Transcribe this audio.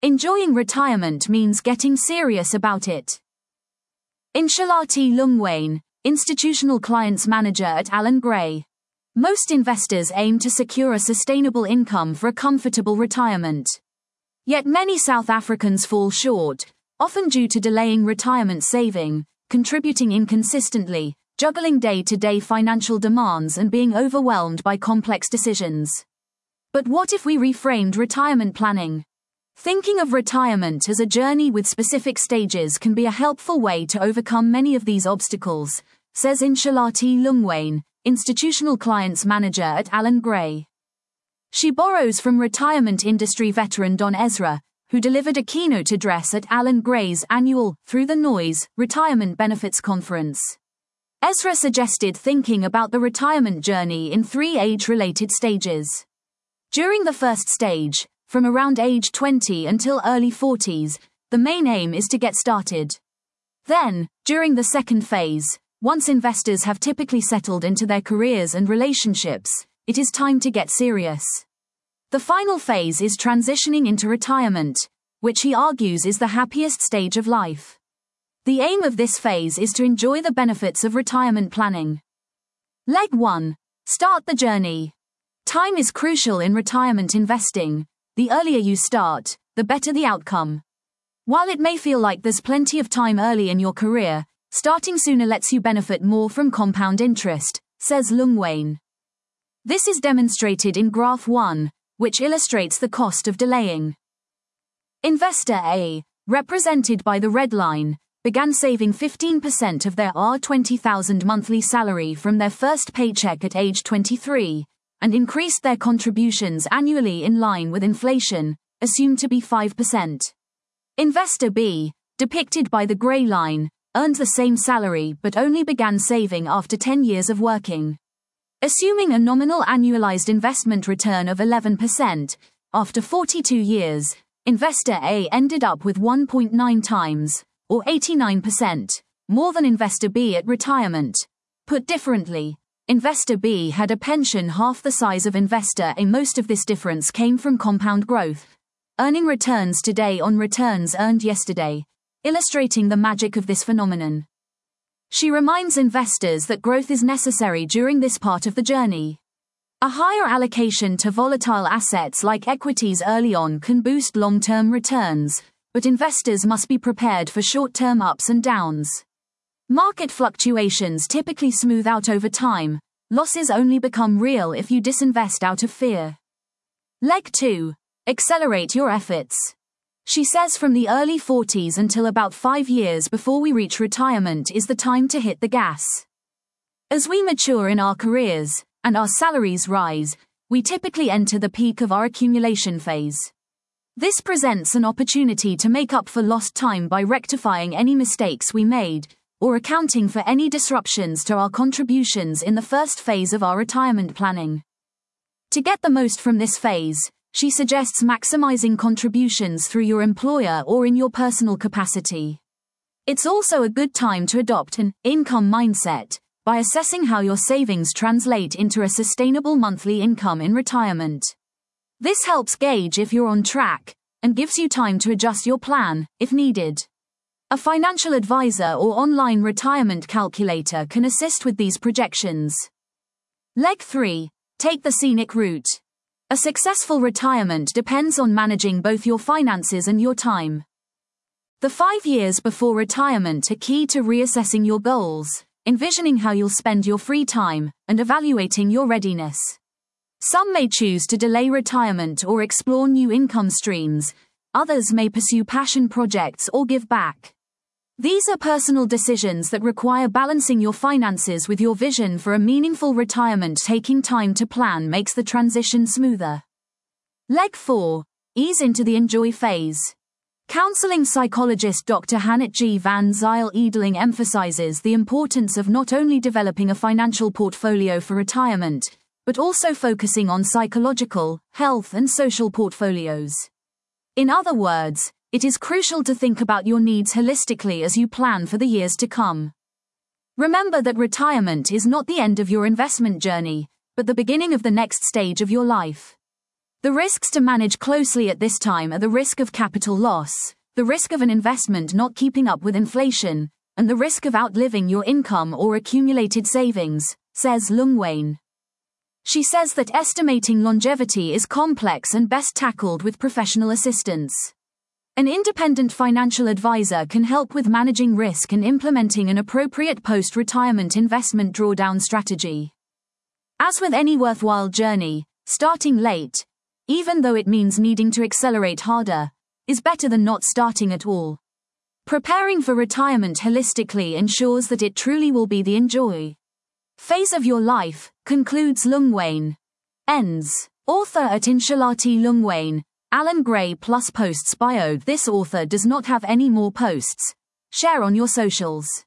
Enjoying retirement means getting serious about it. Inshalati Lungwain, Institutional Clients Manager at Allan Gray. Most investors aim to secure a sustainable income for a comfortable retirement. Yet many South Africans fall short, often due to delaying retirement saving, contributing inconsistently, juggling day-to-day financial demands and being overwhelmed by complex decisions. But what if we reframed retirement planning? Thinking of retirement as a journey with specific stages can be a helpful way to overcome many of these obstacles, says Inshalati Lungwain, Institutional Clients Manager at Allan Gray. She borrows from retirement industry veteran Don Ezra, who delivered a keynote address at Allan Gray's annual Through the Noise Retirement Benefits Conference. Ezra suggested thinking about the retirement journey in 3 age-related stages. During the first stage, from around age 20 until early 40s, the main aim is to get started. Then, during the second phase, once investors have typically settled into their careers and relationships, it is time to get serious. The final phase is transitioning into retirement, which he argues is the happiest stage of life. The aim of this phase is to enjoy the benefits of retirement planning. Leg 1. Start the journey. Time is crucial in retirement investing. The earlier you start, the better the outcome. While it may feel like there's plenty of time early in your career, starting sooner lets you benefit more from compound interest, says Lungwain. This is demonstrated in Graph 1, which illustrates the cost of delaying. Investor A, represented by the red line, began saving 15% of their R20,000 monthly salary from their first paycheck at age 23, and increased their contributions annually in line with inflation, assumed to be 5%. Investor B, depicted by the gray line, earned the same salary but only began saving after 10 years of working. Assuming a nominal annualized investment return of 11%, after 42 years, Investor A ended up with 1.9 times, or 89%, more than Investor B at retirement. Put differently, Investor B had a pension half the size of Investor A. Most of this difference came from compound growth, earning returns today on returns earned yesterday, illustrating the magic of this phenomenon. She reminds investors that growth is necessary during this part of the journey. A higher allocation to volatile assets like equities early on can boost long-term returns, but investors must be prepared for short-term ups and downs. Market fluctuations typically smooth out over time. Losses only become real if you disinvest out of fear. Leg 2. Accelerate your efforts. She says from the early 40s until about 5 years before we reach retirement is the time to hit the gas. As we mature in our careers, and our salaries rise, we typically enter the peak of our accumulation phase. This presents an opportunity to make up for lost time by rectifying any mistakes we made, or accounting for any disruptions to our contributions in the first phase of our retirement planning. To get the most from this phase, she suggests maximizing contributions through your employer or in your personal capacity. It's also a good time to adopt an income mindset by assessing how your savings translate into a sustainable monthly income in retirement. This helps gauge if you're on track and gives you time to adjust your plan if needed. A financial advisor or online retirement calculator can assist with these projections. Leg 3. Take the scenic route. A successful retirement depends on managing both your finances and your time. The 5 years before retirement are key to reassessing your goals, envisioning how you'll spend your free time, and evaluating your readiness. Some may choose to delay retirement or explore new income streams. Others may pursue passion projects or give back. These are personal decisions that require balancing your finances with your vision for a meaningful retirement. Taking time to plan makes the transition smoother. Leg 4. Ease into the enjoy phase. Counseling psychologist Dr. Hannett G. van Zyl-Edeling emphasizes the importance of not only developing a financial portfolio for retirement, but also focusing on psychological, health and social portfolios. In other words, it is crucial to think about your needs holistically as you plan for the years to come. Remember that retirement is not the end of your investment journey, but the beginning of the next stage of your life. The risks to manage closely at this time are the risk of capital loss, the risk of an investment not keeping up with inflation, and the risk of outliving your income or accumulated savings, says Lung Wen. She says that estimating longevity is complex and best tackled with professional assistance. An independent financial advisor can help with managing risk and implementing an appropriate post-retirement investment drawdown strategy. As with any worthwhile journey, starting late, even though it means needing to accelerate harder, is better than not starting at all. Preparing for retirement holistically ensures that it truly will be the enjoy phase of your life, concludes Lung Wen. Ends. Author at Inshaalati Lung Wen, Alan Gray plus posts bio. This author does not have any more posts. Share on your socials.